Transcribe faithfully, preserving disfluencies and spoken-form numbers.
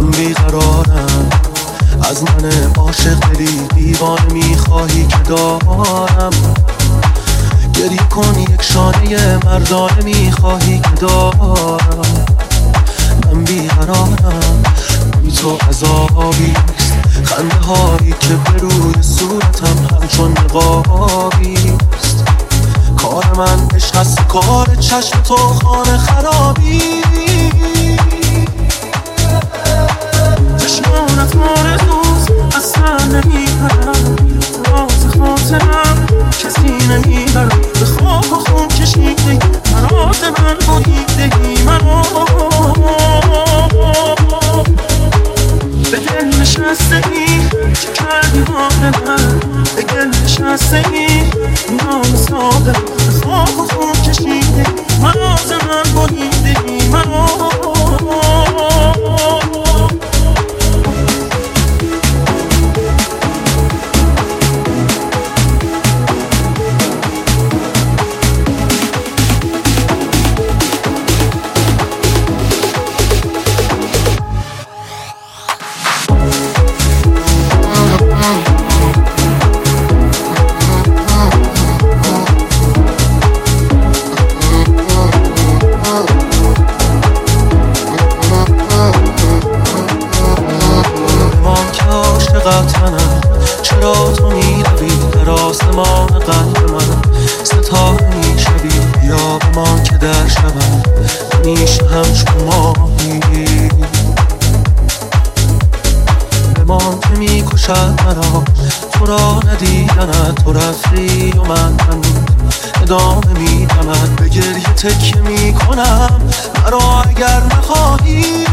من بیقرارم، از من عاشق دلی دیوانه میخواهی که دارم. گریه کن یک شانه مردانه میخواهی که دارم. من بیقرارم، بی تو عذابیست، خنده هایی که به روی صورتم همچون نقابیست. کار من عشق است، کار چشم تو خانه خرابی. چشمانت آرزوست، اصلا نمیبرم راز خاطرم، کسی نمیبرم. به خواب و خون کشیدگی مراد من بریدگی منو، به دل نشسته ای چه کردی ماه من، به دل نشسته ای نام ساده. به خواب و خون کشیدگی مراد من بریدگی منو. چرا تو میروی در آسمان قلب من، ستاره میشوی یا بمان که در شبم میشه همچون ماهی. بمان که میکشد مرا تو را ندیدنت، تو رفتی و من هنوز ادامه میدمت. به گریه تکیه میکنم مرا اگر نخواهی.